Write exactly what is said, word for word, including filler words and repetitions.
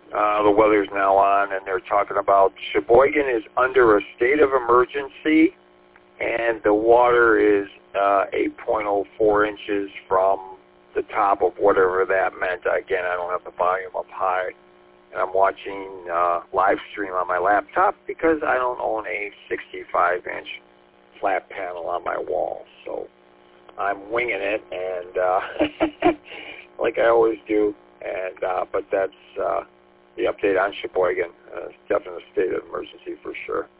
Uh, the weather's now on, and they're talking about Sheboygan is under a state of emergency, and the water is uh, eight point oh four inches from the top of whatever that meant. Again, I don't have the volume up high, and I'm watching uh, live stream on my laptop because I don't own a sixty-five inch flat panel on my wall, so I'm winging it, and uh, like I always do. And uh, but that's uh, the update on Sheboygan. Uh, it's definitely a state of emergency for sure.